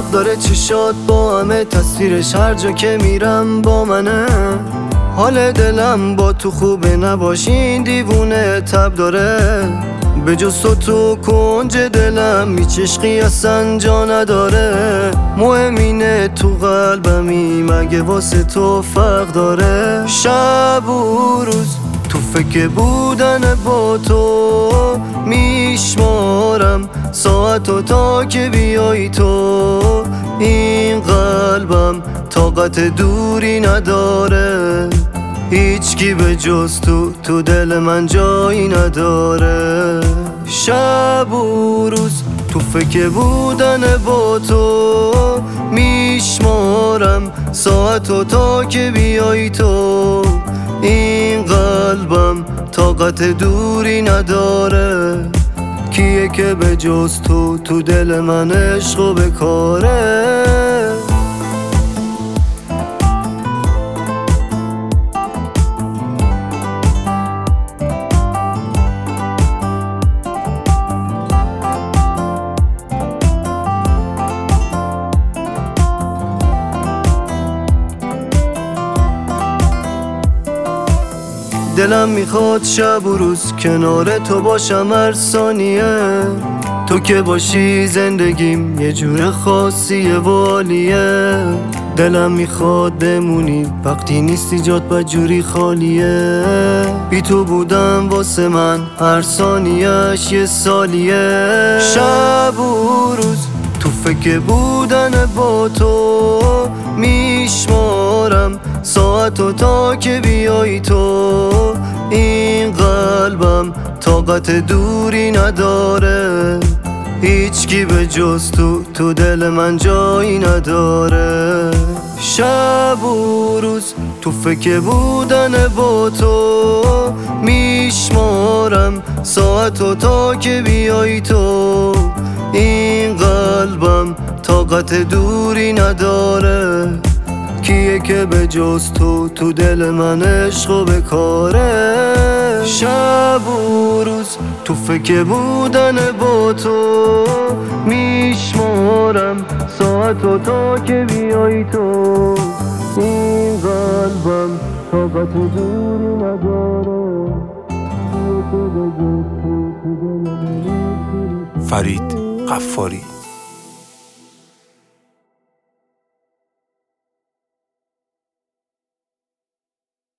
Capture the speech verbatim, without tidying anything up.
فرق داره چشات با همه، تصویرش هر جا که میرم با منه. حال دلم با تو خوبه، نباشین دیوونه تب داره. به جز تو تو کنج دلم هیچ عشقی اصلا جا نداره. مهم اینه تو قلبمی مگه واسه تو فرق داره. شب و روز تو فکر بودن با تو میشمارم ساعتو تا که بیای تو. این قلبم طاقت دوری نداره، هیچکی به جز تو تو دل من جایی نداره. شب و روز تو فکر بودن با تو میشمارم ساعتو تا که بیای تو. این قلبم طاقت دوری نداره، کیه که به جز تو تو دل من عشقو بکاره. دلم میخواد شب و روز کنار تو باشم هر ثانیه. تو که باشی زندگیم یه جور خاصیه و عالیه. دلم میخواد بمونی وقتی نیستی، جات بدجوری خالیه. بی تو بودم واسه من هر ثانیه‌اش یه سالیه. شب و روز تو فکر بودن با تو میشمارم ساعتو تا که بیای تو. این قلبم طاقت دوری نداره، هیچکی به جز تو تو دل من جایی نداره. شب و روز تو فکر بودن با تو میشمارم ساعتو تا که بیای تو. این قلبم طاقت دوری نداره، کیه که به جز تو تو دل من عشقو بکاره. شب و روز تو فکر بودن با تو میشمارم ساعتو تا که بیای تو. این قلبم طاقت دوری نداره، کیه که به جز تو تو دل من عشقو بکاره. فرید غفاری.